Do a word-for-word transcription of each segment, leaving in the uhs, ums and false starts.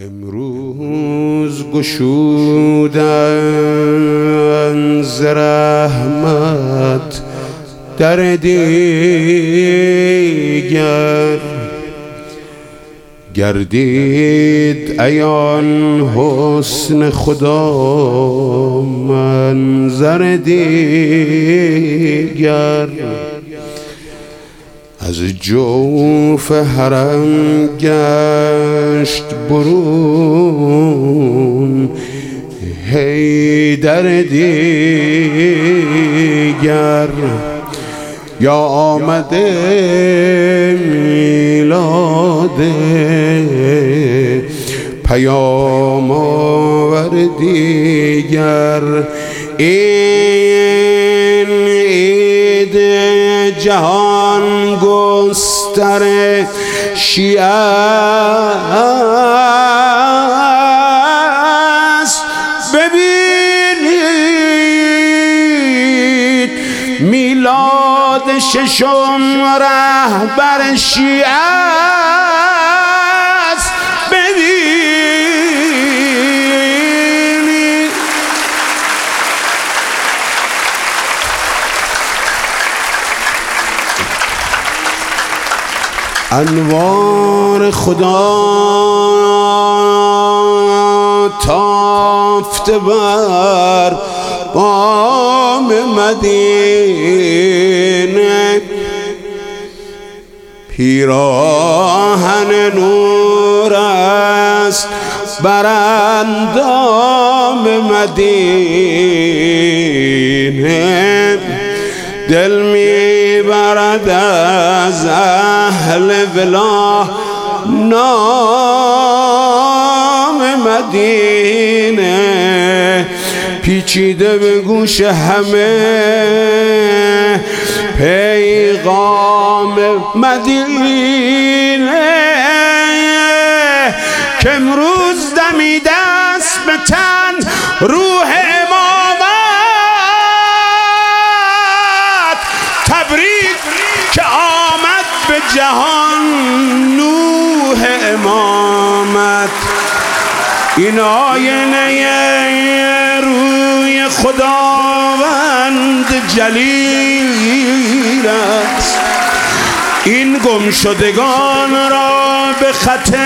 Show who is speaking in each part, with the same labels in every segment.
Speaker 1: امروز گشودن ز رحمت در دیگر، گردید عیان حسن خدا منظر دیگر. از جوف حرم گشت برون حیدر دیگر، یا آمده میلاد پیام آور دیگر. این عید جهان گستر شیعه است، ببینید میلاد ششم رهبر شیعه است. ببینید انوار خدا تافته بر بام مدینه، پیراهن نور است بر اندام مدینه، دل میبرد از اهل ولا نام مدینه، پیچیده به گوش همه پیغام مدینه، که امروز دمیده است به تن روح امامت، تبریک که آمد به جهان نوح امامت. این آینه روی خداوند جلیل است، این گمشدگان را به خط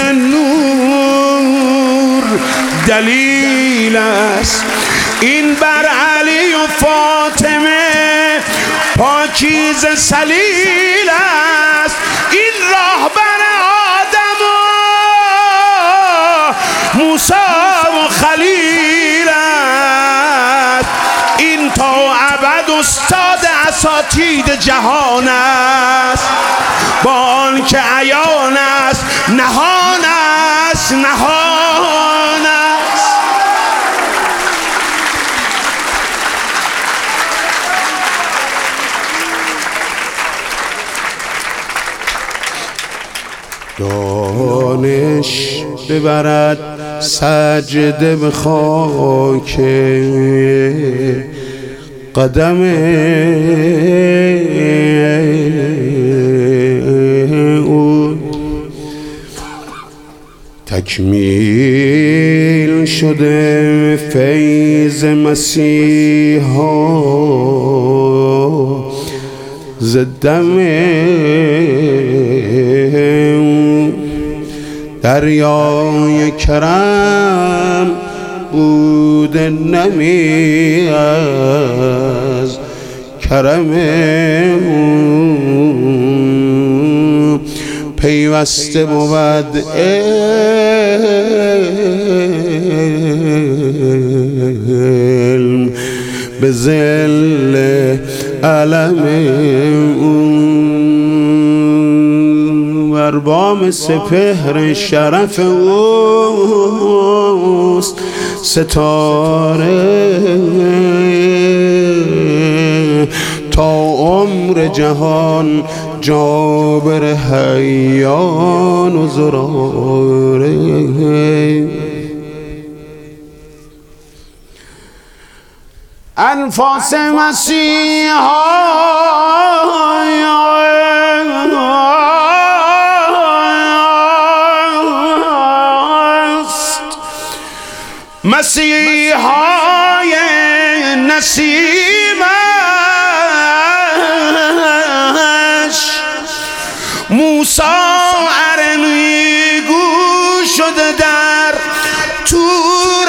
Speaker 1: نور دلیل است، این بر علی و فاطمه پاکیزه سلیل است، این راهبر آدم و موسی و خلیل است، این تا ابد استاد اساتید جهان است، با آن که عیان است نهان است نهان است. دانش ببرد سجده به خاک قدم او، تکمیل شده فیض مسیحا ز دم دریای کرم بود نمی از کرم او، پیوسته بود علم به ذل علم او، بر بام سپهر شرف اوست ستاره، تا عمر جهان جابر حیان و زراره. انفاس مسیحا مسیحای نسیمش موسی ارنیگو شده در تور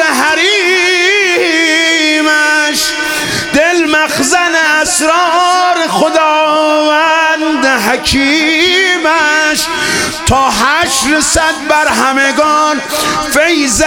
Speaker 1: حریمش، دل مخزن اسرار خداوند حکیمش، تا حشر صد بر همگان فیض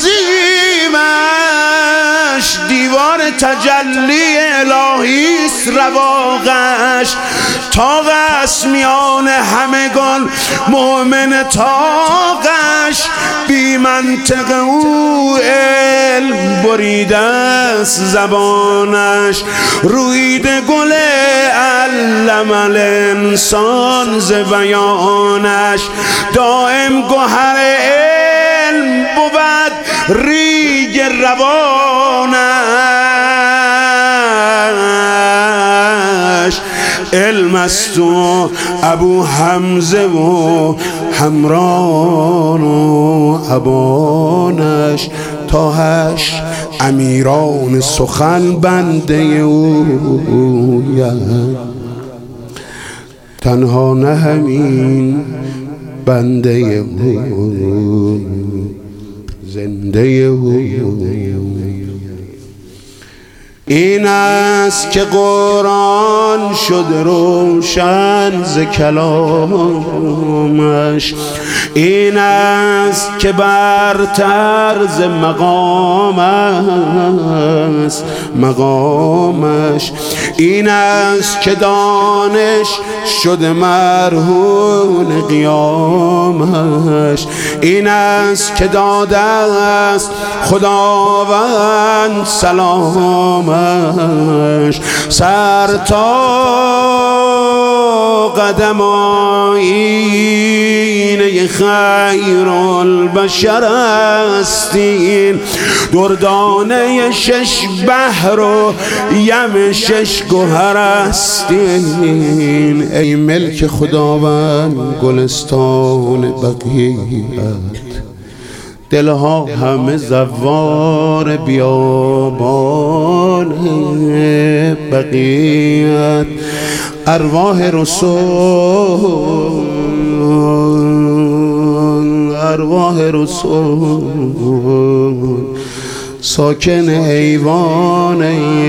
Speaker 1: عظیمش، دیوار تجلی الهیست رواقش، تاقش میان همگان مؤمن تاقش، بی منطق او علم بریده است زبانش، رویده گل علم الانسان ز بیانش، دائم گوهر علم بود ریگ روانش، علم است و ابو حمزه و حمران و ابانش، تاهش امیران سخن بنده او، تنها نه همین بنده او، زنده او. این است که قرآن شد روشن ز کلامش، این است که برتر ز مقام است مقامش، این است که دانش شد مرهون قیامش، این است که داده است خداوند سلامش، سر تا قدم آیینه خیر البشر استین، دردانه شش بحر و یم شش گوهر استین، ای ملک خداوند گلستان بقیت، دلها همه زوار بیابان بقیت، ارواح رسول ارواح رسول ساکن ایوان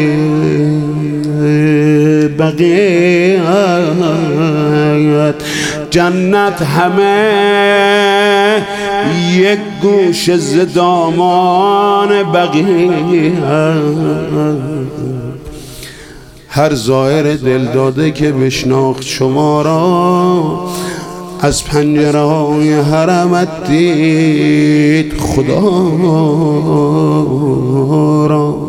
Speaker 1: بقیت، جنت همه یک گوش ز دامان بقیت، هر زائر دل داده که بشناخت شما را، از پنجره های حرمت دید خدا را.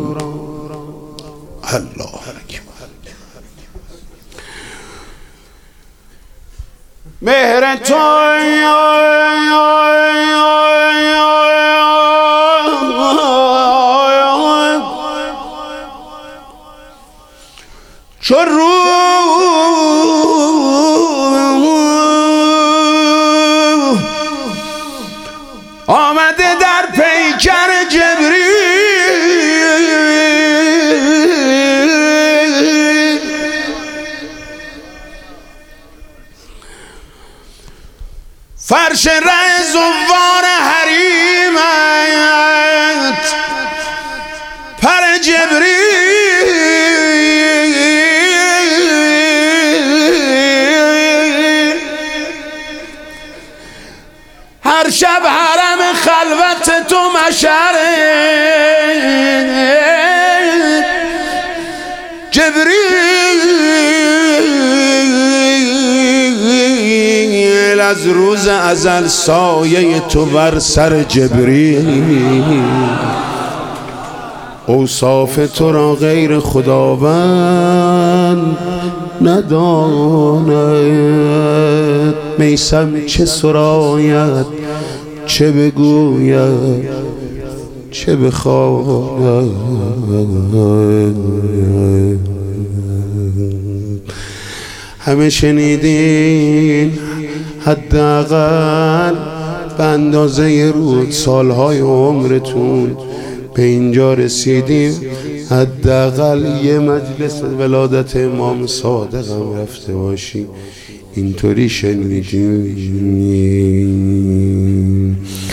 Speaker 1: الله مهر تو چو رو آمده در پیکر جبریل، فرش ره زوار حریمت پر جبریل، هر شب حرم خلوت تو مشره جبریل، از روز ازل سایه تو بر سر جبریل، اوصاف تو را غیر خداوند نداند، میسم چه سراید چه بگوید چه بخواند، همه شنیدین حداقل به اندازه رود سالهای عمرتون به اینجا رسیدیم، حداقل یه مجلس ولادت امام صادق هم رفته باشی. اینطوری شنیدیم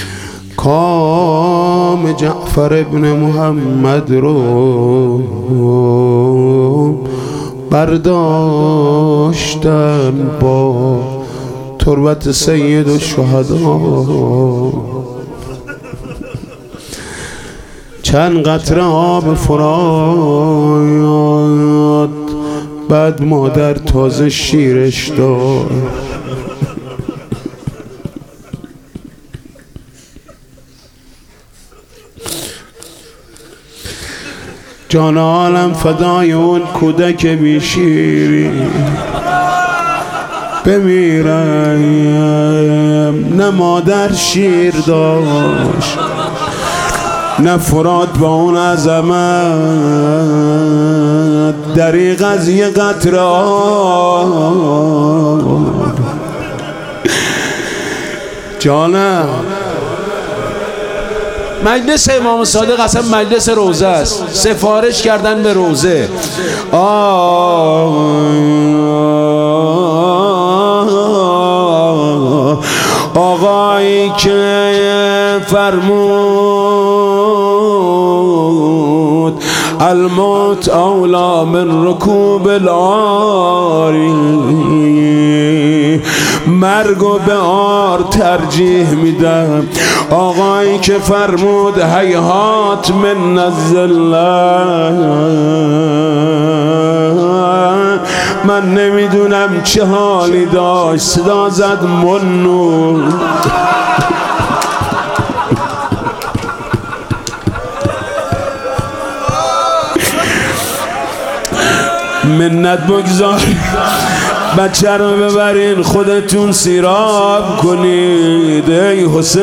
Speaker 1: کام جعفر ابن محمد رو برداشتن با تربت سید الشهدا، چند قطره آب فرات، بعد مادر تازه شیرش داد. جان عالم فدای اون کودک بی شیری بمیرم. نه مادر شیر داشت نه فرات با اون عظمت، دریغ از یه قطره آب. جانم مجلس امام صادق اصلا مجلس روزه است، سفارش کردن به روزه. آقایی که فرمود الموت اولا من رکوب العاری، مرگو به آر ترجیح میدم. آقایی که فرمود هیهات من الذلة، من نمیدونم چه حالی داشت، صدا زد منو. منت بگذار بچه رو ببرین خودتون سیراب کنید. ای حسین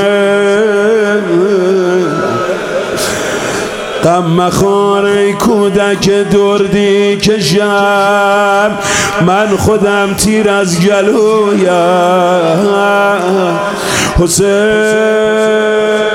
Speaker 1: غم مخور ای کودک دردی کشم، من خودم تیر از گلویم. حسین